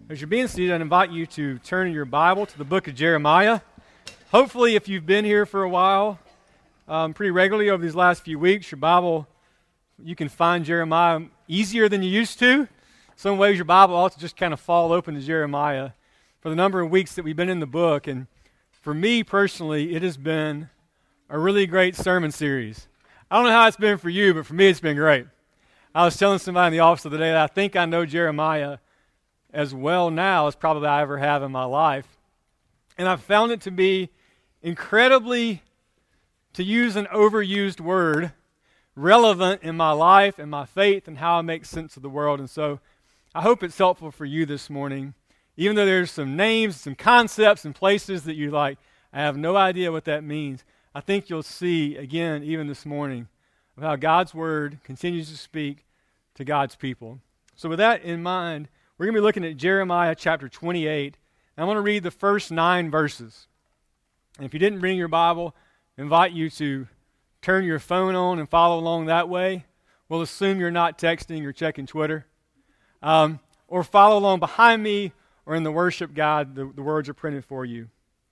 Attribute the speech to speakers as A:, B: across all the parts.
A: As you're being seated, I invite you to turn your Bible to the book of Jeremiah. Hopefully, if you've been here for a while, pretty regularly over these last few weeks, your Bible, you can find Jeremiah easier than you used to. Some ways your Bible ought to just kind of fall open to Jeremiah for the number of weeks that we've been in the book. And for me personally, it has been a really great sermon series. I don't know how it's been for you, but for me, it's been great. I was telling somebody in the office the other day that I think I know Jeremiah as well now as probably I ever have in my life. And I've found it to be incredibly, to use an overused word, relevant in my life and my faith and how I make sense of the world. And so I hope it's helpful for you this morning. Even though there's some names, some concepts and places that you're like, I have no idea what that means. I think you'll see, again, even this morning, of how God's Word continues to speak to God's people. So with that in mind, we're going to be looking at Jeremiah chapter 28. And I'm going to read the first 9 verses. And if you didn't bring your Bible, I invite you to turn your phone on and follow along that way. We'll assume you're not texting or checking Twitter. Or follow along behind me or in the worship guide. The words are printed for you.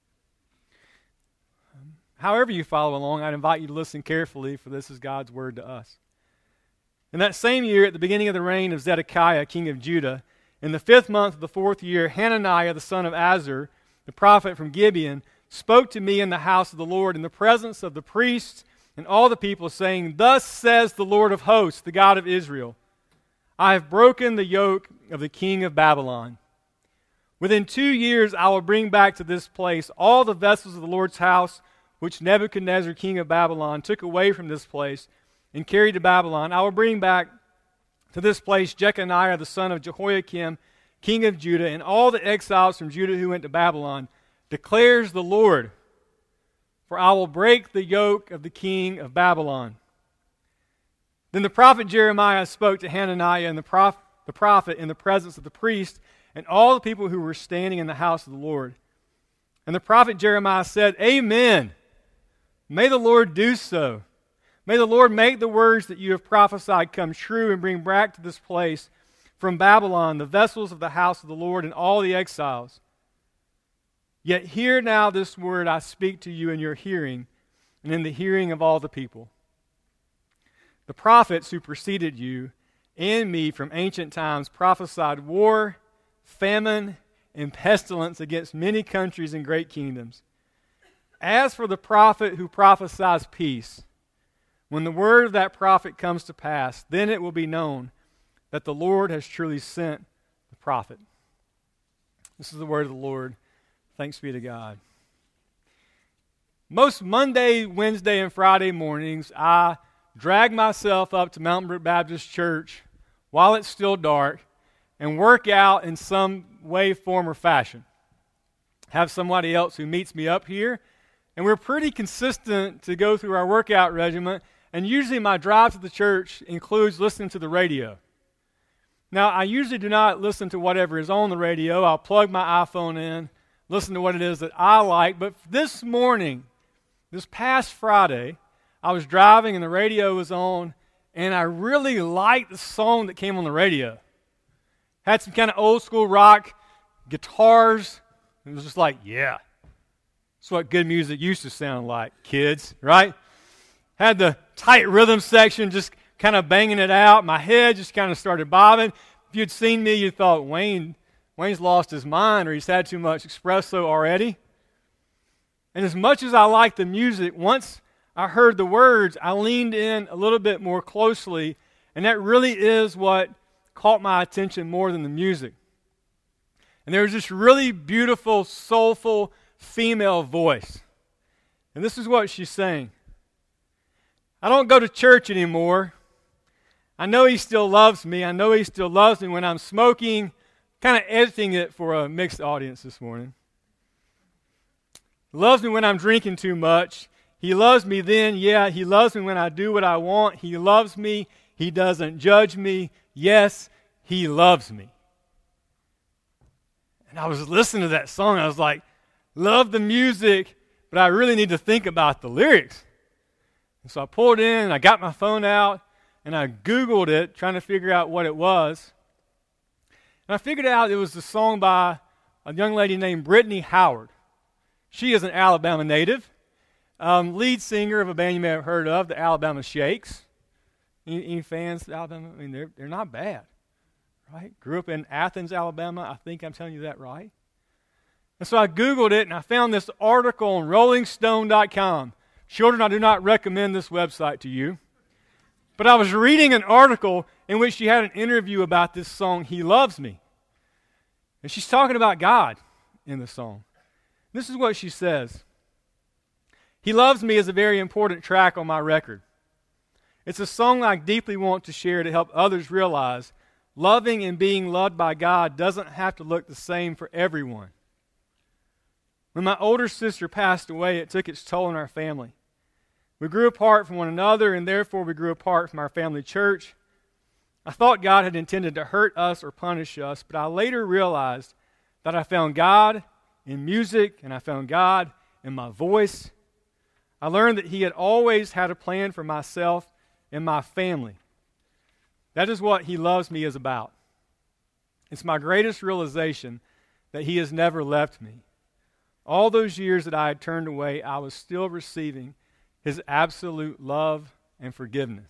A: However you follow along, I'd invite you to listen carefully, for this is God's word to us. In that same year, at the beginning of the reign of Zedekiah, king of Judah, in the 5th month of the 4th year, Hananiah, the son of Azur, the prophet from Gibeon, spoke to me in the house of the Lord in the presence of the priests and all the people, saying, Thus says the Lord of hosts, the God of Israel, I have broken the yoke of the king of Babylon. Within 2 years I will bring back to this place all the vessels of the Lord's house, which Nebuchadnezzar, king of Babylon, took away from this place and carried to Babylon. I will bring back to this place Jeconiah, the son of Jehoiakim, king of Judah, and all the exiles from Judah who went to Babylon, declares the Lord, for I will break the yoke of the king of Babylon. Then the prophet Jeremiah spoke to Hananiah and the prophet in the presence of the priest and all the people who were standing in the house of the Lord. And the prophet Jeremiah said, Amen. May the Lord do so. May the Lord make the words that you have prophesied come true and bring back to this place from Babylon the vessels of the house of the Lord and all the exiles. Yet hear now this word I speak to you in your hearing and in the hearing of all the people. The prophets who preceded you and me from ancient times prophesied war, famine, and pestilence against many countries and great kingdoms. As for the prophet who prophesies peace, when the word of that prophet comes to pass, then it will be known that the Lord has truly sent the prophet. This is the word of the Lord. Thanks be to God. Most Monday, Wednesday, and Friday mornings, I drag myself up to Mountain Brook Baptist Church while it's still dark and work out in some way, form, or fashion. Have somebody else who meets me up here, and we're pretty consistent to go through our workout regimen. And usually my drive to the church includes listening to the radio. Now, I usually do not listen to whatever is on the radio. I'll plug my iPhone in, listen to what it is that I like. But this morning, this past Friday, I was driving and the radio was on, and I really liked the song that came on the radio. Had some kind of old school rock, guitars. It was just like, yeah. That's what good music used to sound like, kids, right? Had the tight rhythm section just kind of banging it out. My head just kind of started bobbing. If you'd seen me, you thought, Wayne's lost his mind or he's had too much espresso already. And as much as I liked the music, once I heard the words, I leaned in a little bit more closely, and that really is what caught my attention more than the music. And there was this really beautiful, soulful female voice. And this is what she's saying. I don't go to church anymore. I know he still loves me. I know he still loves me when I'm smoking, kind of editing it for a mixed audience this morning. He loves me when I'm drinking too much. He loves me then, yeah. He loves me when I do what I want. He loves me. He doesn't judge me. Yes, he loves me. And I was listening to that song. I was like, love the music, but I really need to think about the lyrics. And so I pulled in, I got my phone out, and I Googled it, trying to figure out what it was. And I figured out it was a song by a young lady named Brittany Howard. She is an Alabama native, lead singer of a band you may have heard of, the Alabama Shakes. Any fans of Alabama? I mean, they're not bad, right? Grew up in Athens, Alabama. I think I'm telling you that right. And so I Googled it, and I found this article on RollingStone.com. Children, I do not recommend this website to you. But I was reading an article in which she had an interview about this song, He Loves Me. And she's talking about God in the song. This is what she says. He Loves Me is a very important track on my record. It's a song I deeply want to share to help others realize loving and being loved by God doesn't have to look the same for everyone. When my older sister passed away, it took its toll on our family. We grew apart from one another, and therefore we grew apart from our family church. I thought God had intended to hurt us or punish us, but I later realized that I found God in music, and I found God in my voice. I learned that He had always had a plan for myself and my family. That is what He Loves Me is about. It's my greatest realization that He has never left me. All those years that I had turned away, I was still receiving His absolute love and forgiveness.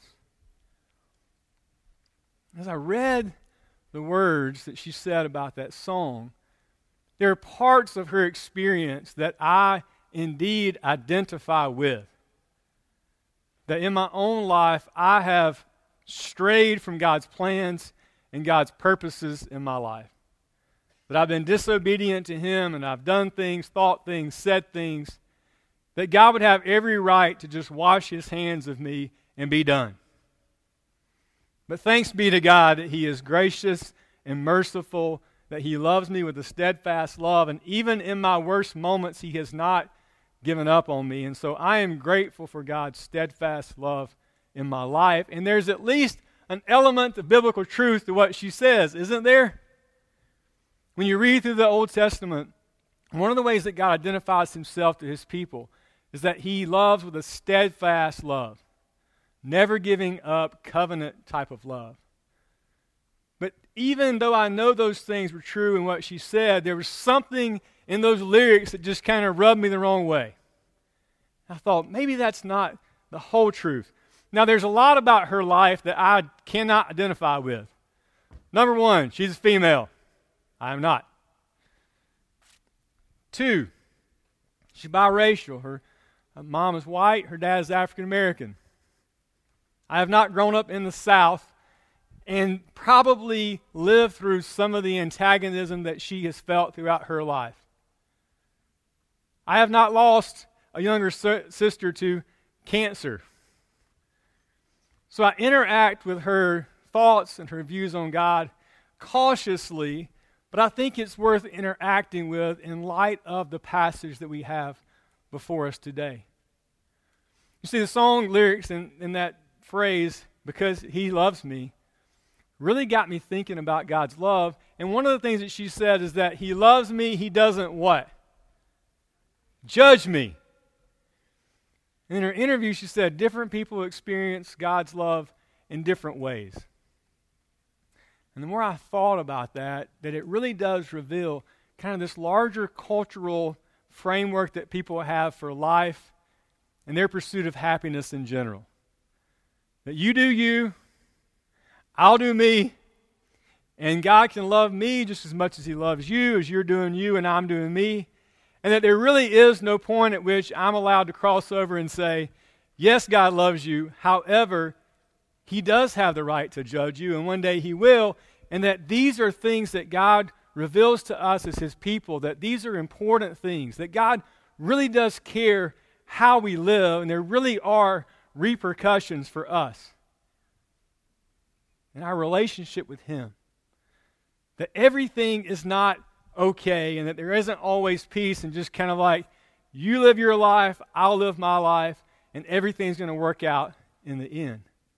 A: As I read the words that she said about that song, there are parts of her experience that I indeed identify with. That in my own life, I have strayed from God's plans and God's purposes in my life. That I've been disobedient to Him, and I've done things, thought things, said things, that God would have every right to just wash His hands of me and be done. But thanks be to God that He is gracious and merciful, that He loves me with a steadfast love, and even in my worst moments, He has not given up on me. And so I am grateful for God's steadfast love in my life. And there's at least an element of biblical truth to what she says, isn't there? When you read through the Old Testament, one of the ways that God identifies Himself to His people is that He loves with a steadfast love, never giving up, covenant type of love. But even though I know those things were true in what she said, there was something in those lyrics that just kind of rubbed me the wrong way. I thought, maybe that's not the whole truth. Now, there's a lot about her life that I cannot identify with. Number one, she's a female. I am not. 2, she's biracial. Her mom is white, her dad is African American. I have not grown up in the South and probably lived through some of the antagonism that she has felt throughout her life. I have not lost a younger sister to cancer. So I interact with her thoughts and her views on God cautiously, but I think it's worth interacting with in light of the passage that we have before us today. You see, the song lyrics in that phrase, because He loves me, really got me thinking about God's love. And one of the things that she said is that He loves me, He doesn't what? Judge me. In her interview, she said different people experience God's love in different ways. And the more I thought about that it really does reveal kind of this larger cultural framework that people have for life and their pursuit of happiness in general. That you do you, I'll do me, and God can love me just as much as He loves you, as you're doing you and I'm doing me. And that there really is no point at which I'm allowed to cross over and say, yes, God loves you. However, He does have the right to judge you, and one day He will. And that these are things that God reveals to us as His people, that these are important things, that God really does care how we live, and there really are repercussions for us in our relationship with Him. That everything is not okay, and that there isn't always peace, and just kind of like, you live your life, I'll live my life, and everything's going to work out in the end.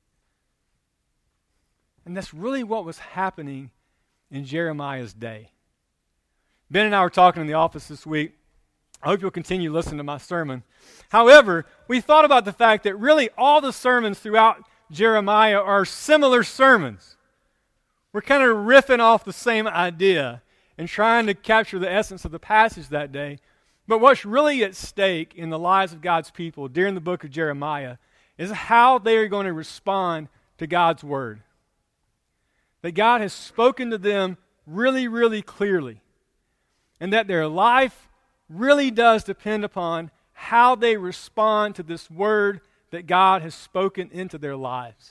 A: And that's really what was happening in Jeremiah's day. Ben and I were talking in the office this week. I hope you'll continue listening to my sermon. However, we thought about the fact that really all the sermons throughout Jeremiah are similar sermons, we're kind of riffing off the same idea and trying to capture the essence of the passage that day. But what's really at stake in the lives of God's people during the book of Jeremiah is how they are going to respond to God's word. That God has spoken to them really, really clearly. And that their life really does depend upon how they respond to this word that God has spoken into their lives.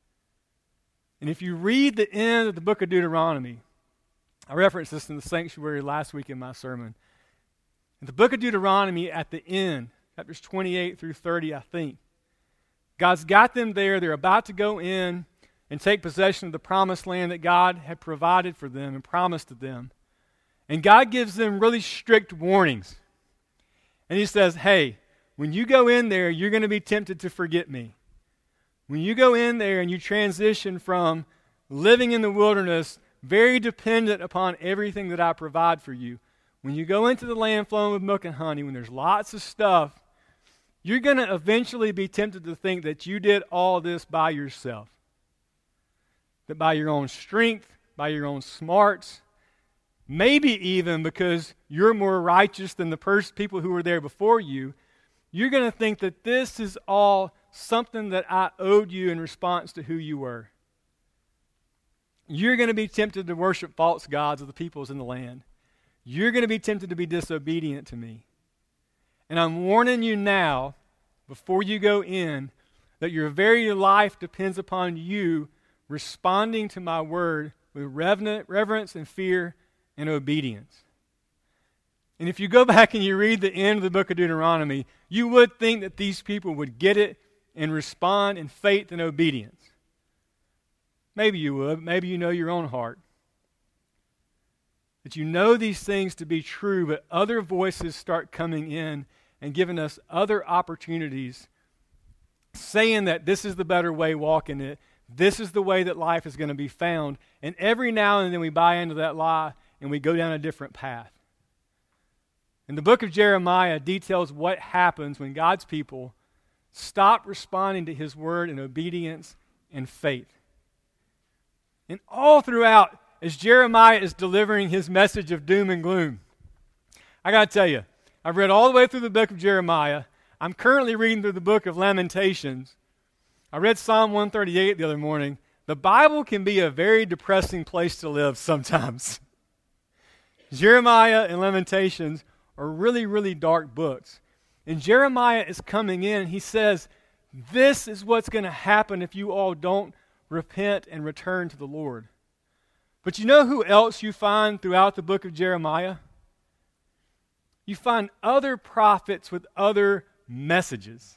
A: And if you read the end of the book of Deuteronomy, I referenced this in the sanctuary last week in my sermon. In the book of Deuteronomy, at the end, chapters 28 through 30, I think, God's got them there. They're about to go in and take possession of the promised land that God had provided for them and promised to them. And God gives them really strict warnings. And he says, hey, when you go in there, you're going to be tempted to forget me. When you go in there and you transition from living in the wilderness, very dependent upon everything that I provide for you, when you go into the land flowing with milk and honey, when there's lots of stuff, you're going to eventually be tempted to think that you did all this by yourself. That by your own strength, by your own smarts, maybe even because you're more righteous than the people who were there before you, you're going to think that this is all something that I owed you in response to who you were. You're going to be tempted to worship false gods of the peoples in the land. You're going to be tempted to be disobedient to me. And I'm warning you now, before you go in, that your very life depends upon you responding to my word with reverence and fear and obedience. And if you go back and you read the end of the book of Deuteronomy, you would think that these people would get it and respond in faith and obedience. Maybe you would. Maybe you know your own heart. That you know these things to be true, but other voices start coming in and giving us other opportunities, saying that this is the better way, walk in it. This is the way that life is going to be found. And every now and then we buy into that lie and we go down a different path. And the book of Jeremiah details what happens when God's people stop responding to his word in obedience and faith. And all throughout, as Jeremiah is delivering his message of doom and gloom, I got to tell you, I've read all the way through the book of Jeremiah. I'm currently reading through the book of Lamentations. I read Psalm 138 the other morning. The Bible can be a very depressing place to live sometimes. Jeremiah and Lamentations are really, really dark books. And Jeremiah is coming in and he says, this is what's going to happen if you all don't repent and return to the Lord. But you know who else you find throughout the book of Jeremiah? You find other prophets with other messages.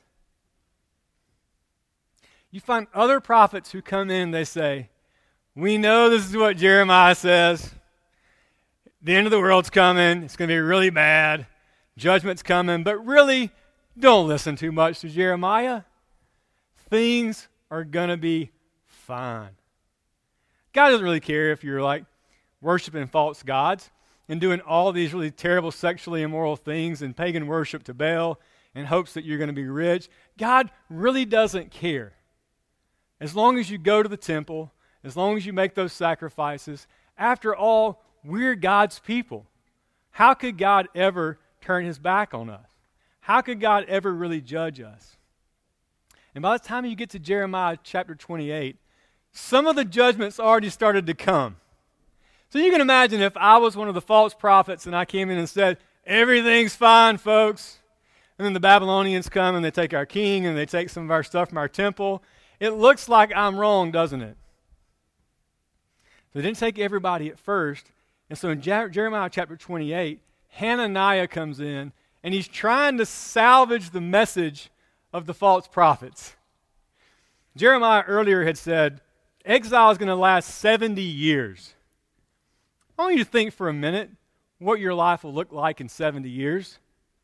A: You find other prophets who come in and they say, we know this is what Jeremiah says. The end of the world's coming. It's going to be really bad. Judgment's coming. But really, don't listen too much to Jeremiah. Things are going to be fine. God doesn't really care if you're like worshiping false gods and doing all these really terrible sexually immoral things and pagan worship to Baal in hopes that you're going to be rich. God really doesn't care. As long as you go to the temple, as long as you make those sacrifices, after all, we're God's people. How could God ever turn his back on us? How could God ever really judge us? And by the time you get to Jeremiah chapter 28, some of the judgments already started to come. So you can imagine if I was one of the false prophets and I came in and said, everything's fine, folks. And then the Babylonians come and they take our king and they take some of our stuff from our temple. It looks like I'm wrong, doesn't it? So they didn't take everybody at first. And so in Jeremiah chapter 28, Hananiah comes in and he's trying to salvage the message of the false prophets. Jeremiah earlier had said, exile is going to last 70 years. I want you to think for a minute what your life will look like in 70 years.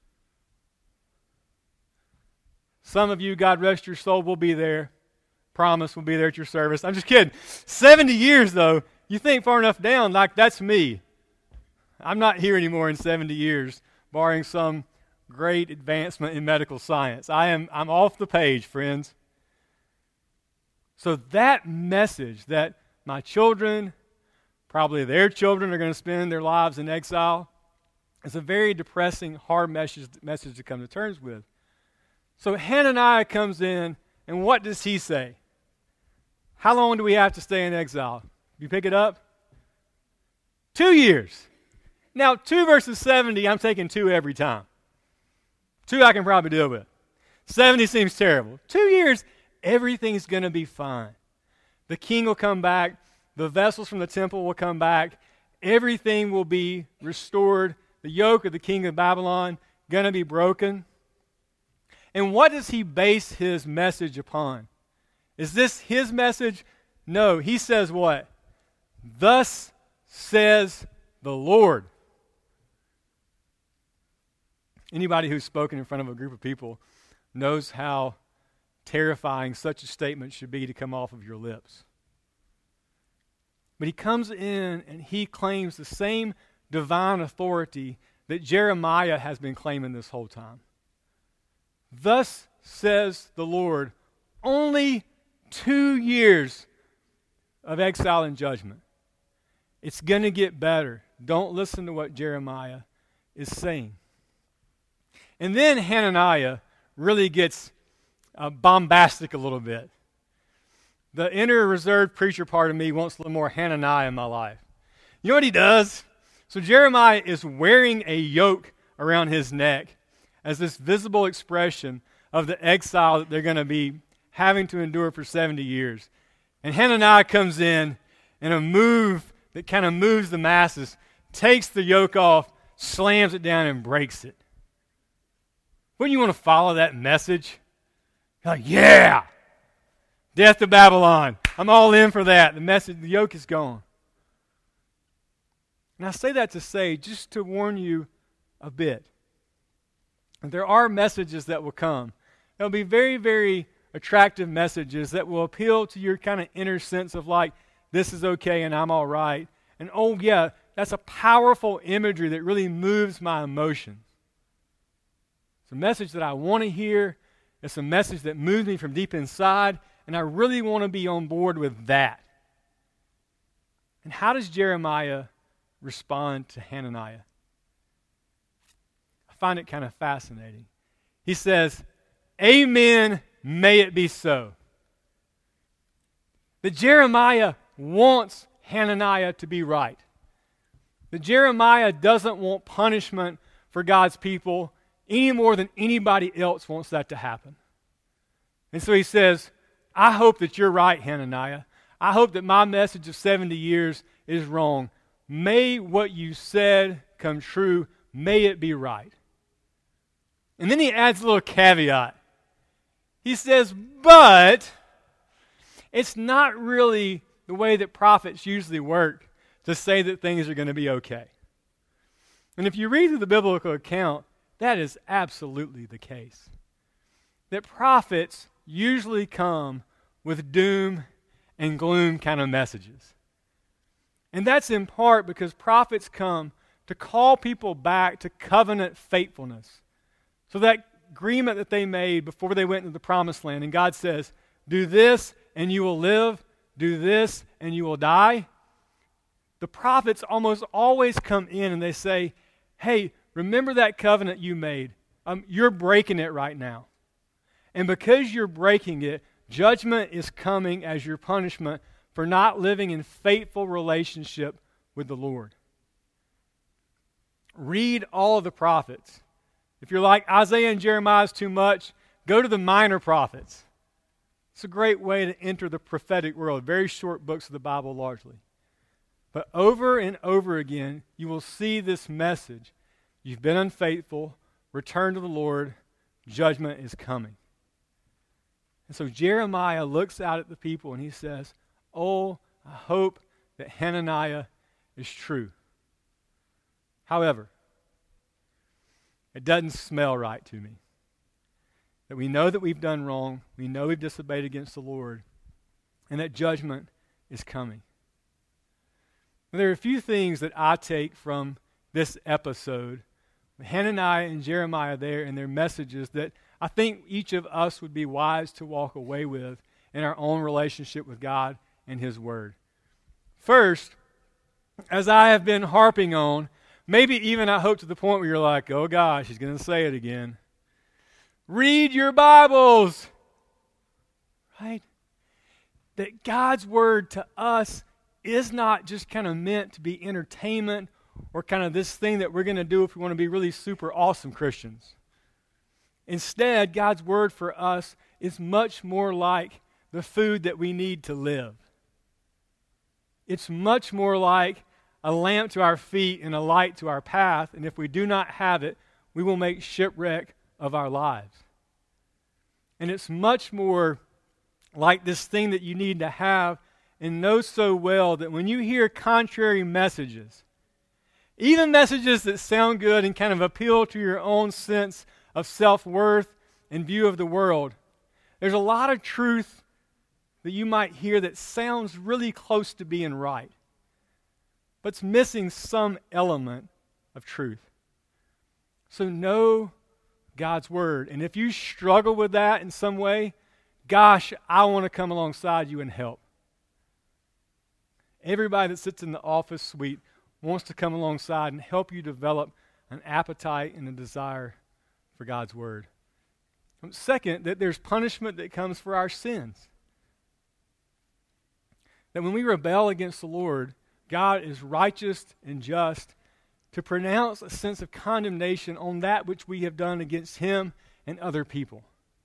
A: Some of you, God rest your soul, will be there. Promise will be there at your service. I'm just kidding. 70 years, though, you think far enough down, like that's me. I'm not here anymore in 70 years, barring some great advancement in medical science. I'm off the page, friends. So that message that my children Probably their children are going to spend their lives in exile. It's a very depressing, hard message to come to terms with. So Hananiah comes in, and what does he say? How long do we have to stay in exile? You pick it up? 2 years. Now, 2 verses 70, I'm taking 2 every time. 2 I can probably deal with. 70 seems terrible. 2 years, everything's going to be fine. The king will come back. The vessels from the temple will come back. Everything will be restored. The yoke of the king of Babylon going to be broken. And what does he base his message upon? Is this his message? No. He says what? Thus says the Lord. Anybody who's spoken in front of a group of people knows how terrifying such a statement should be to come off of your lips. But he comes in and he claims the same divine authority that Jeremiah has been claiming this whole time. Thus says the Lord, only 2 years of exile and judgment. It's going to get better. Don't listen to what Jeremiah is saying. And then Hananiah really gets bombastic a little bit. The inner reserved preacher part of me wants a little more Hananiah in my life. You know what he does? So Jeremiah is wearing a yoke around his neck as this visible expression of the exile that they're going to be having to endure for 70 years. And Hananiah comes in a move that kind of moves the masses, takes the yoke off, slams it down, and breaks it. Wouldn't you want to follow that message? You're like, yeah! Death to Babylon. I'm all in for that. The yoke is gone. And I say that to say, just to warn you a bit. There are messages that will come. There'll be very, very attractive messages that will appeal to your kind of inner sense of like, this is okay and I'm all right. And oh yeah, that's a powerful imagery that really moves my emotions. It's a message that I want to hear. It's a message that moves me from deep inside. And I really want to be on board with that. And how does Jeremiah respond to Hananiah? I find it kind of fascinating. He says, amen, may it be so. That Jeremiah wants Hananiah to be right. That Jeremiah doesn't want punishment for God's people any more than anybody else wants that to happen. And so he says, I hope that you're right, Hananiah. I hope that my message of 70 years is wrong. May what you said come true. May it be right. And then he adds a little caveat. He says, but it's not really the way that prophets usually work to say that things are going to be okay. And if you read through the biblical account, that is absolutely the case. That prophets usually come with doom and gloom kind of messages. And that's in part because prophets come to call people back to covenant faithfulness. So that agreement that they made before they went into the promised land, and God says, do this and you will live, do this and you will die. The prophets almost always come in and they say, hey, remember that covenant you made. You're breaking it right now. And because you're breaking it, judgment is coming as your punishment for not living in faithful relationship with the Lord. Read all of the prophets. If you're like Isaiah and Jeremiah is too much, go to the minor prophets. It's a great way to enter the prophetic world. Very short books of the Bible largely. But over and over again, you will see this message. You've been unfaithful. Return to the Lord. Judgment is coming. And so Jeremiah looks out at the people and he says, oh, I hope that Hananiah is true. However, it doesn't smell right to me. That we know that we've done wrong, we know we've disobeyed against the Lord, and that judgment is coming. And there are a few things that I take from this episode, Hananiah and Jeremiah there and their messages, that I think each of us would be wise to walk away with in our own relationship with God and His Word. First, as I have been harping on, maybe even I hope to the point where you're like, oh gosh, he's going to say it again. Read your Bibles. Right? That God's word to us is not just kind of meant to be entertainment or kind of this thing that we're going to do if we want to be really super awesome Christians. Instead, God's word for us is much more like the food that we need to live. It's much more like a lamp to our feet and a light to our path, and if we do not have it, we will make shipwreck of our lives. And it's much more like this thing that you need to have and know so well that when you hear contrary messages, even messages that sound good and kind of appeal to your own sense of self-worth and view of the world, there's a lot of truth that you might hear that sounds really close to being right, but it's missing some element of truth. So know God's word. And if you struggle with that in some way, gosh, I want to come alongside you and help. Everybody that sits in the office suite wants to come alongside and help you develop an appetite and a desire for God's word. Second, that there's punishment that comes for our sins. That when we rebel against the Lord, God is righteous and just to pronounce a sense of condemnation on that which we have done against Him and other people.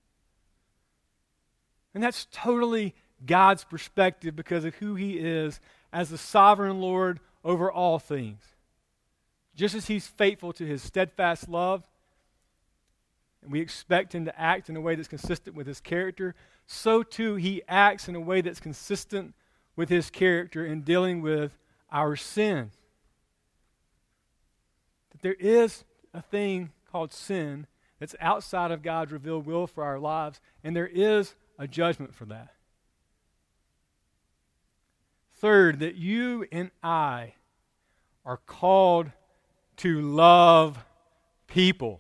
A: And that's totally God's perspective because of who He is as the sovereign Lord over all things. Just as He's faithful to His steadfast love, and we expect Him to act in a way that's consistent with His character, so too He acts in a way that's consistent with His character in dealing with our sin. That there is a thing called sin that's outside of God's revealed will for our lives, and there is a judgment for that. Third, that you and I are called to love people.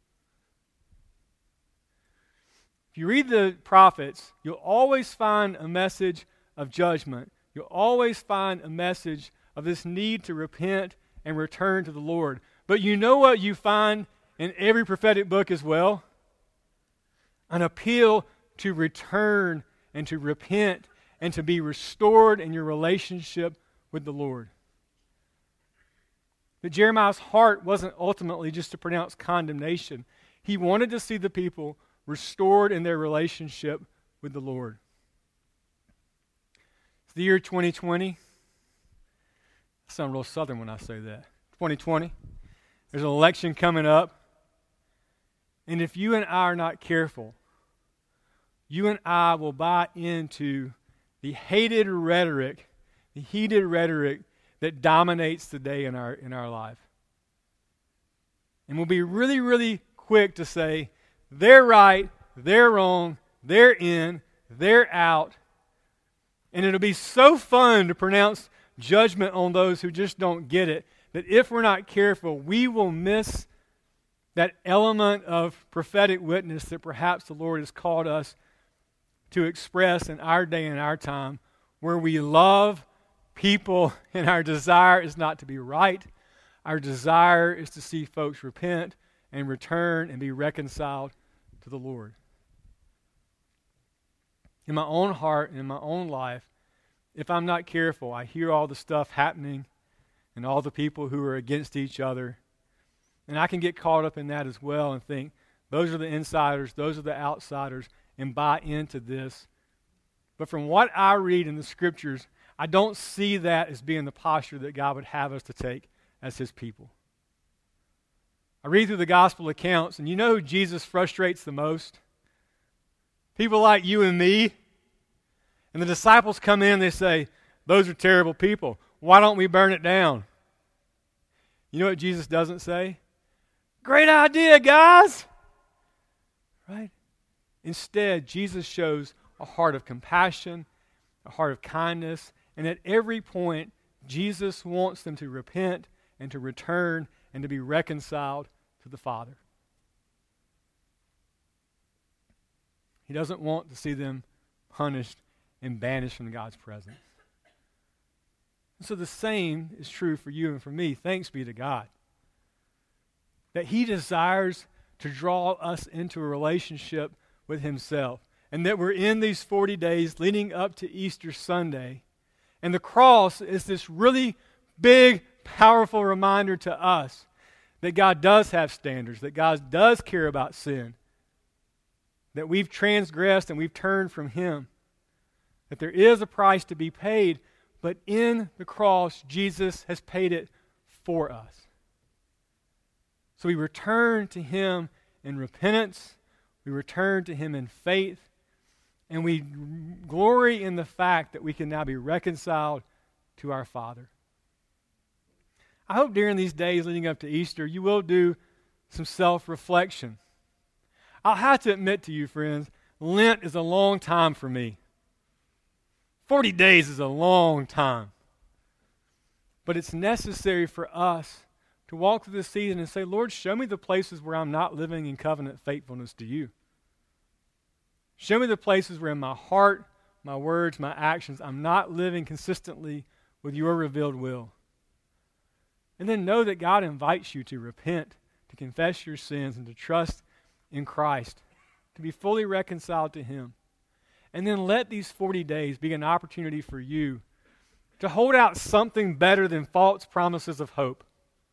A: If you read the prophets, you'll always find a message of judgment. You'll always find a message of this need to repent and return to the Lord. But you know what you find in every prophetic book as well? An appeal to return and to repent and to be restored in your relationship with the Lord. That Jeremiah's heart wasn't ultimately just to pronounce condemnation. He wanted to see the people restored in their relationship with the Lord. It's the year 2020. I sound real southern when I say that. 2020. There's an election coming up. And if you and I are not careful, you and I will buy into the hated rhetoric, the heated rhetoric that dominates today in our life. And we'll be really, really quick to say, they're right, they're wrong, they're in, they're out. And it'll be so fun to pronounce judgment on those who just don't get it, that if we're not careful, we will miss that element of prophetic witness that perhaps the Lord has called us to express in our day and our time, where we love people and our desire is not to be right. Our desire is to see folks repent and return and be reconciled to the Lord. In my own heart and in my own life, if I'm not careful, I hear all the stuff happening and all the people who are against each other. And I can get caught up in that as well and think, those are the insiders, those are the outsiders, and buy into this. But from what I read in the Scriptures, I don't see that as being the posture that God would have us to take as His people. I read through the gospel accounts, and you know who Jesus frustrates the most? People like you and me. And the disciples come in and they say, those are terrible people. Why don't we burn it down? You know what Jesus doesn't say? Great idea, guys! Right? Instead, Jesus shows a heart of compassion, a heart of kindness, and at every point, Jesus wants them to repent and to return and to be reconciled to the Father. He doesn't want to see them punished and banished from God's presence. So the same is true for you and for me. Thanks be to God. That He desires to draw us into a relationship with Himself. And that we're in these 40 days leading up to Easter Sunday. And the cross is this really big, powerful reminder to us that God does have standards, that God does care about sin, that we've transgressed and we've turned from Him, that there is a price to be paid, but in the cross, Jesus has paid it for us. So we return to Him in repentance, we return to Him in faith, and we glory in the fact that we can now be reconciled to our Father. I hope during these days leading up to Easter, you will do some self-reflection. I'll have to admit to you, friends, Lent is a long time for me. 40 days is a long time. But it's necessary for us to walk through this season and say, Lord, show me the places where I'm not living in covenant faithfulness to you. Show me the places where in my heart, my words, my actions, I'm not living consistently with your revealed will. And then know that God invites you to repent, to confess your sins, and to trust in Christ, to be fully reconciled to Him. And then let these 40 days be an opportunity for you to hold out something better than false promises of hope.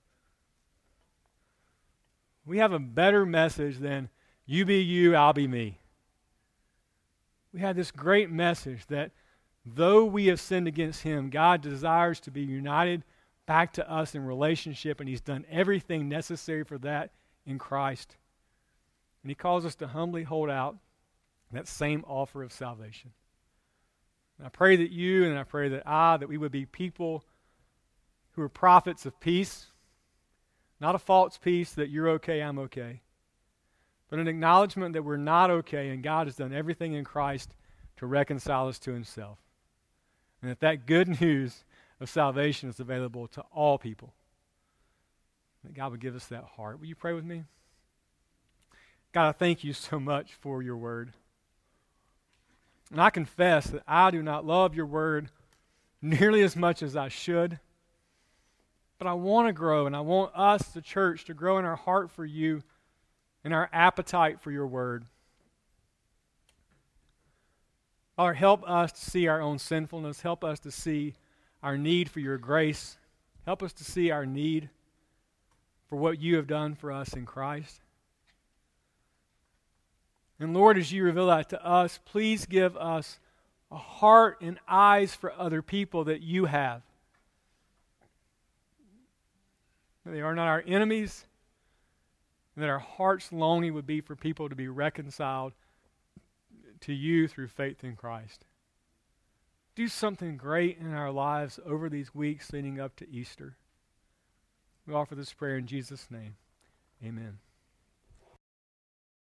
A: We have a better message than you be you, I'll be me. We have this great message that though we have sinned against Him, God desires to be united back to us in relationship, and He's done everything necessary for that in Christ. And He calls us to humbly hold out that same offer of salvation. And I pray that you and I pray that we would be people who are prophets of peace, not a false peace that you're okay, I'm okay, but an acknowledgement that we're not okay and God has done everything in Christ to reconcile us to Himself. And that good news of salvation is available to all people. That God would give us that heart. Will you pray with me? God, I thank you so much for your word. And I confess that I do not love your word nearly as much as I should. But I want to grow, and I want us, the church, to grow in our heart for you and our appetite for your word. Father, help us to see our own sinfulness. Help us to see our need for your grace. Help us to see our need for what you have done for us in Christ. And Lord, as you reveal that to us, please give us a heart and eyes for other people that you have. That they are not our enemies, and that our heart's longing would be for people to be reconciled to you through faith in Christ. Do something great in our lives over these weeks leading up to Easter. We offer this prayer in Jesus' name. Amen.